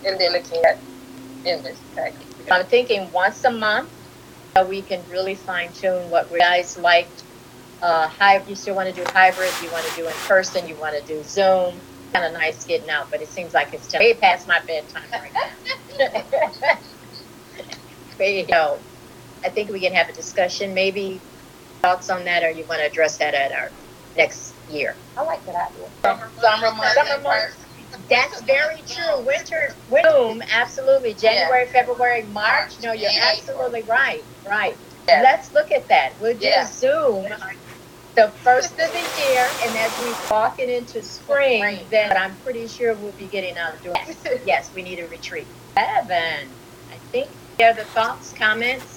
And then again, English. Exactly. I'm thinking once a month, we can really fine tune what we guys like. You still want to do hybrid, you want to do in person, you want to do Zoom. Kind of nice getting out, but it seems like it's way past my bedtime right now. But, I think we can have a discussion, maybe thoughts on that, or you want to address that at our next year. I like that idea. Summer months. That's very true. Winter, Zoom, absolutely. January, February, March. No, you're absolutely right. Right. Yeah. Let's look at that. We'll do Zoom the first of the year, and as we walking into spring, then I'm pretty sure we'll be getting out of doing. Yes, we need a retreat. Evan, I think you have the thoughts, comments.